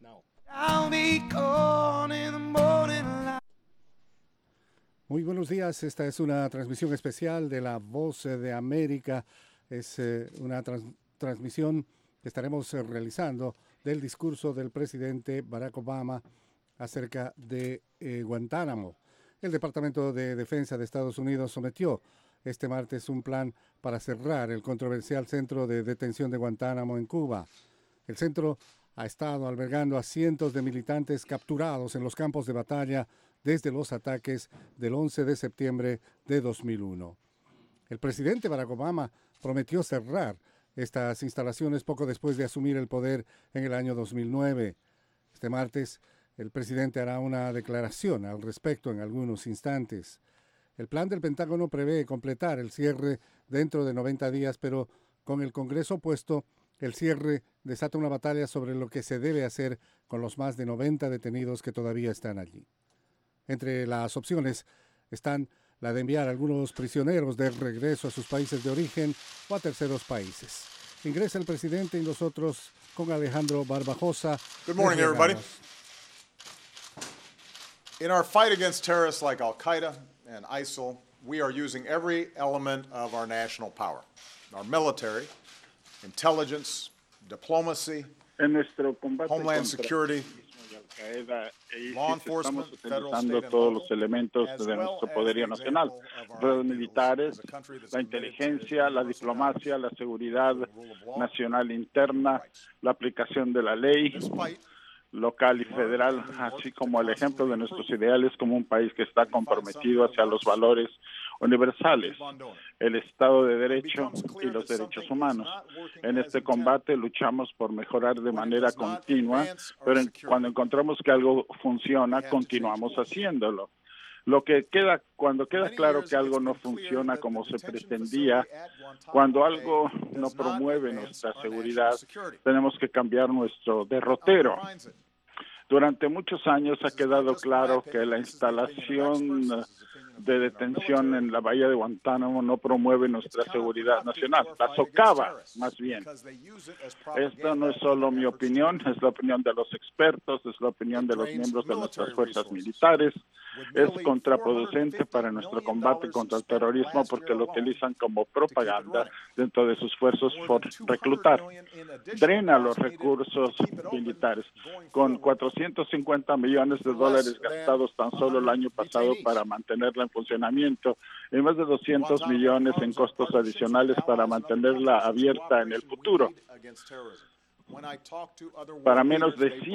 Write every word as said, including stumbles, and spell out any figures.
Muy buenos días, esta es una transmisión especial de La Voz de América. Es eh, una trans transmisión que estaremos eh, realizando del discurso del presidente Barack Obama acerca de eh, Guantánamo. El Departamento de Defensa de Estados Unidos sometió este martes un plan para cerrar el controversial centro de detención de Guantánamo en Cuba. El centro ha estado albergando a cientos de militantes capturados en los campos de batalla desde los ataques del once de septiembre de dos mil uno. El presidente Barack Obama prometió cerrar estas instalaciones poco después de asumir el poder en el año dos mil nueve. Este martes, el presidente hará una declaración al respecto en algunos instantes. El plan del Pentágono prevé completar el cierre dentro de noventa días, pero con el Congreso opuesto, el cierre desata una batalla sobre lo que se debe hacer con los más de noventa detenidos que todavía están allí. Entre las opciones están la de enviar a algunos prisioneros de regreso a sus países de origen o a terceros países. Ingresa el presidente y nosotros con Alejandro Barbajosa. Good morning, everybody. In our fight against terrorists like Al-Qaeda and ISIL, we are using every element of our national power. Our military, intelligence, diplomacy, en nuestro combate Homeland Security, Al-Qaeda e ISIS, law enforcement, estamos federal, utilizando state, todos and los local, elementos as de well nuestro as poderío the nacional, example of our los ideals militares, as a country that's la committed to inteligencia, la universal diplomacia, la values, seguridad the rule of law, nacional interna, la aplicación de la ley this fight local y federal, así como el ejemplo de nuestros ideales como un país que está comprometido hacia los valores universales, el Estado de Derecho y los derechos humanos. En este combate luchamos por mejorar de manera continua, pero en, cuando encontramos que algo funciona, continuamos haciéndolo. Lo que queda, cuando queda claro que algo no funciona como se pretendía, cuando algo no promueve nuestra seguridad, tenemos que cambiar nuestro derrotero. Durante muchos años ha quedado claro que la instalación de detención en la bahía de Guantánamo no promueve nuestra seguridad nacional, la socava más bien. Esto no es solo mi opinión, es la opinión de los expertos, es la opinión de los miembros de nuestras fuerzas militares. Es contraproducente para nuestro combate contra el terrorismo porque lo utilizan como propaganda dentro de sus esfuerzos por reclutar. Drena los recursos militares con cuatrocientos cincuenta millones de dólares gastados tan solo el año pasado para mantenerla en funcionamiento y más de doscientos millones en costos adicionales para mantenerla abierta en el futuro. Para menos de